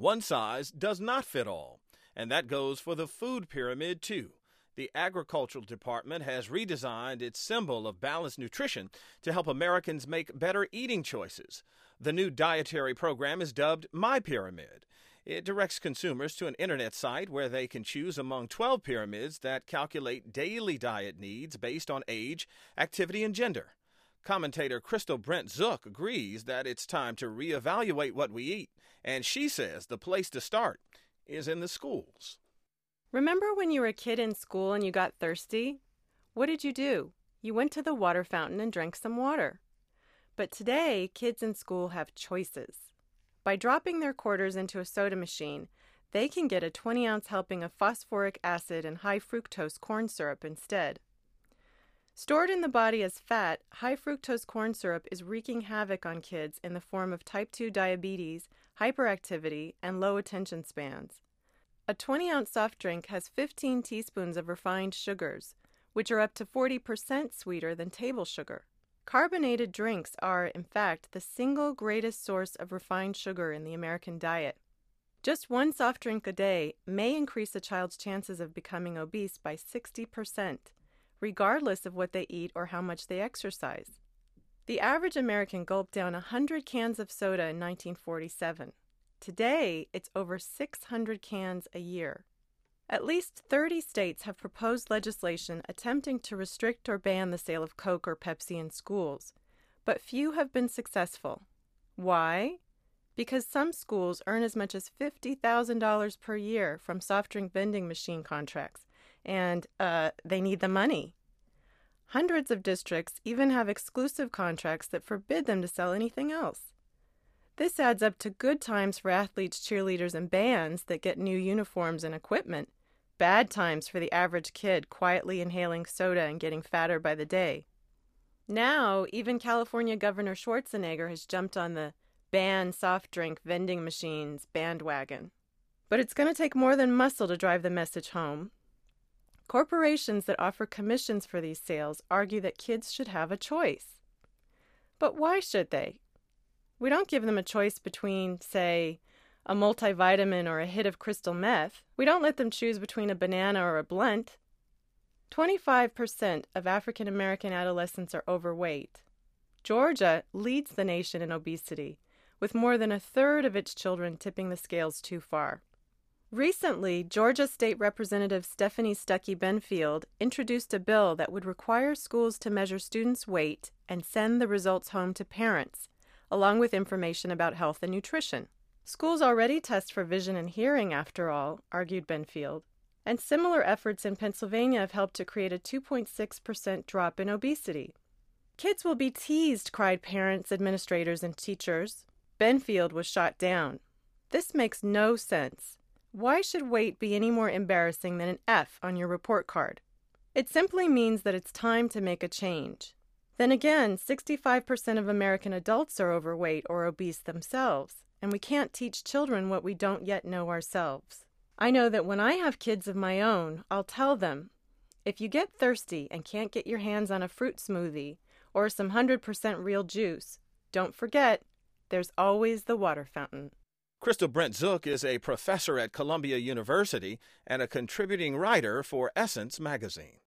One size does not fit all, and that goes for the food pyramid, too. The Agricultural Department has redesigned its symbol of balanced nutrition to help Americans make better eating choices. The new dietary program is dubbed My Pyramid. It directs consumers to an internet site where they can choose among 12 pyramids that calculate daily diet needs based on age, activity, and gender. Commentator Crystal Brent Zook agrees that it's time to reevaluate what we eat, and she says the place to start is in the schools. Remember when you were a kid in school and you got thirsty? What did you do? You went to the water fountain and drank some water. But today, kids in school have choices. By dropping their quarters into a soda machine, they can get a 20-ounce helping of phosphoric acid and high fructose corn syrup instead. Stored in the body as fat, high fructose corn syrup is wreaking havoc on kids in the form of type 2 diabetes, hyperactivity, and low attention spans. A 20-ounce soft drink has 15 teaspoons of refined sugars, which are up to 40% sweeter than table sugar. Carbonated drinks are, in fact, the single greatest source of refined sugar in the American diet. Just one soft drink a day may increase a child's chances of becoming obese by 60%, regardless of what they eat or how much they exercise. The average American gulped down 100 cans of soda in 1947. Today, it's over 600 cans a year. At least 30 states have proposed legislation attempting to restrict or ban the sale of Coke or Pepsi in schools, but few have been successful. Why? Because some schools earn as much as $50,000 per year from soft drink vending machine contracts, and they need the money. Hundreds of districts even have exclusive contracts that forbid them to sell anything else. This adds up to good times for athletes, cheerleaders, and bands that get new uniforms and equipment. Bad times for the average kid quietly inhaling soda and getting fatter by the day. Now, even California Governor Schwarzenegger has jumped on the ban soft drink vending machines bandwagon. But it's going to take more than muscle to drive the message home. Corporations that offer commissions for these sales argue that kids should have a choice. But why should they? We don't give them a choice between, say, a multivitamin or a hit of crystal meth. We don't let them choose between a banana or a blunt. 25% of African American adolescents are overweight. Georgia leads the nation in obesity, with more than a third of its children tipping the scales too far. Recently, Georgia State Representative Stephanie Stuckey Benfield introduced a bill that would require schools to measure students' weight and send the results home to parents, along with information about health and nutrition. Schools already test for vision and hearing, after all, argued Benfield, and similar efforts in Pennsylvania have helped to create a 2.6% drop in obesity. Kids will be teased, cried parents, administrators, and teachers. Benfield was shot down. This makes no sense. Why should weight be any more embarrassing than an F on your report card? It simply means that it's time to make a change. Then again, 65% of American adults are overweight or obese themselves, and we can't teach children what we don't yet know ourselves. I know that when I have kids of my own, I'll tell them, if you get thirsty and can't get your hands on a fruit smoothie or some 100% real juice, don't forget, there's always the water fountain. Crystal Brent Zook is a professor at Columbia University and a contributing writer for Essence magazine.